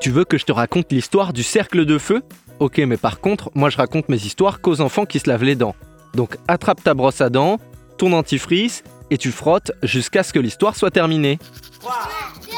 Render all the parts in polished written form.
Tu veux que je te raconte l'histoire du cercle de feu ? Ok, mais par contre, moi je raconte mes histoires qu'aux enfants qui se lavent les dents. Donc attrape ta brosse à dents, ton dentifrice, et tu frottes jusqu'à ce que l'histoire soit terminée. 3, 2,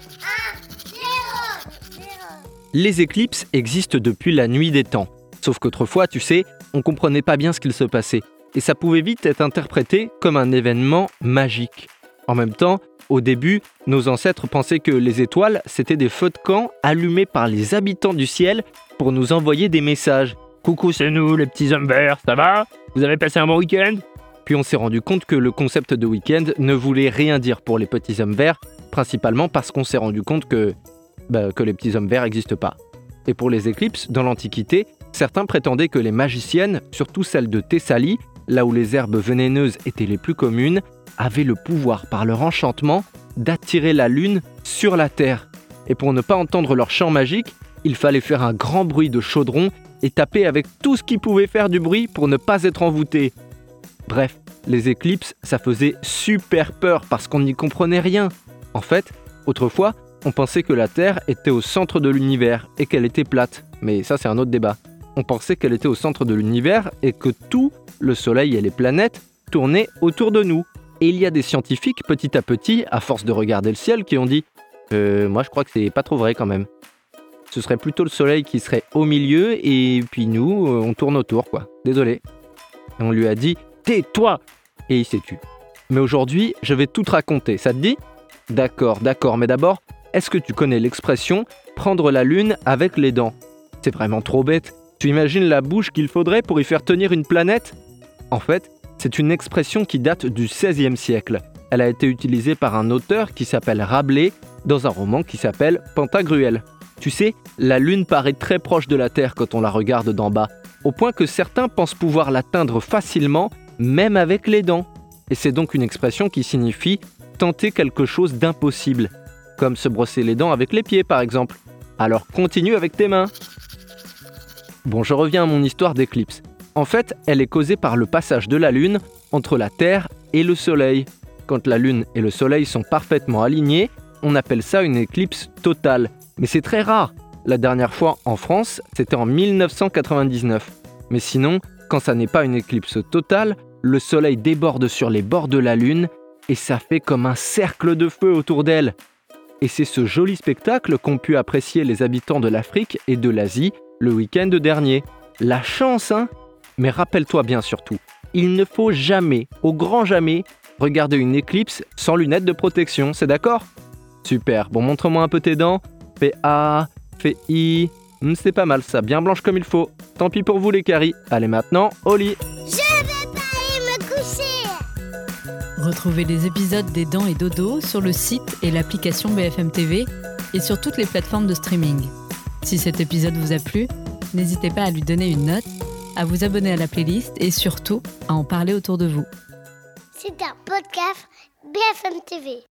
1, 0. Les éclipses existent depuis la nuit des temps. Sauf qu'autrefois, tu sais, on comprenait pas bien ce qu'il se passait. Et ça pouvait vite être interprété comme un événement magique. En même temps, au début, nos ancêtres pensaient que les étoiles, c'était des feux de camp allumés par les habitants du ciel pour nous envoyer des messages. Coucou, c'est nous, les petits hommes verts, ça va ? Vous avez passé un bon week-end ? Puis on s'est rendu compte que le concept de week-end ne voulait rien dire pour les petits hommes verts, principalement parce qu'on s'est rendu compte que les petits hommes verts n'existent pas. Et pour les éclipses, dans l'Antiquité, certains prétendaient que les magiciennes, surtout celles de Thessalie, là où les herbes vénéneuses étaient les plus communes, avaient le pouvoir par leur enchantement d'attirer la lune sur la terre. Et pour ne pas entendre leur chant magique, il fallait faire un grand bruit de chaudron et taper avec tout ce qui pouvait faire du bruit pour ne pas être envoûté. Bref, les éclipses, ça faisait super peur parce qu'on n'y comprenait rien. En fait, autrefois, on pensait que la Terre était au centre de l'univers et qu'elle était plate. Mais ça, c'est un autre débat. On pensait qu'elle était au centre de l'univers et que tout, le Soleil et les planètes, tournaient autour de nous. Et il y a des scientifiques, petit à petit, à force de regarder le ciel, qui ont dit « moi, je crois que c'est pas trop vrai quand même. Ce serait plutôt le Soleil qui serait au milieu et puis nous, on tourne autour, quoi. Désolé. » Et on lui a dit « Tais-toi !» Et il s'est tu. Mais aujourd'hui, je vais tout te raconter, ça te dit ? D'accord, mais d'abord, est-ce que tu connais l'expression « prendre la lune avec les dents » ? C'est vraiment trop bête. Tu imagines la bouche qu'il faudrait pour y faire tenir une planète ? En fait, c'est une expression qui date du XVIe siècle. Elle a été utilisée par un auteur qui s'appelle Rabelais dans un roman qui s'appelle Pantagruel. Tu sais, la lune paraît très proche de la Terre quand on la regarde d'en bas, au point que certains pensent pouvoir l'atteindre facilement, même avec les dents. Et c'est donc une expression qui signifie tenter quelque chose d'impossible, comme se brosser les dents avec les pieds par exemple. Alors continue avec tes mains. Bon, je reviens à mon histoire d'éclipse. En fait, elle est causée par le passage de la Lune entre la Terre et le Soleil. Quand la Lune et le Soleil sont parfaitement alignés, on appelle ça une éclipse totale. Mais c'est très rare. La dernière fois en France, c'était en 1999. Mais sinon, quand ça n'est pas une éclipse totale, le Soleil déborde sur les bords de la Lune et ça fait comme un cercle de feu autour d'elle. Et c'est ce joli spectacle qu'ont pu apprécier les habitants de l'Afrique et de l'Asie le week-end dernier. La chance, hein ? Mais rappelle-toi bien surtout, il ne faut jamais, au grand jamais, regarder une éclipse sans lunettes de protection, c'est d'accord ? Super, bon montre-moi un peu tes dents. Fais A, fais I. C'est pas mal ça, bien blanche comme il faut. Tant pis pour vous les caries. Allez maintenant, au lit. Je vais pas aller me coucher. Retrouvez les épisodes des Dents et Dodo sur le site et l'application BFM TV et sur toutes les plateformes de streaming. Si cet épisode vous a plu, n'hésitez pas à lui donner une note, à vous abonner à la playlist et surtout à en parler autour de vous. C'est un podcast BFM TV.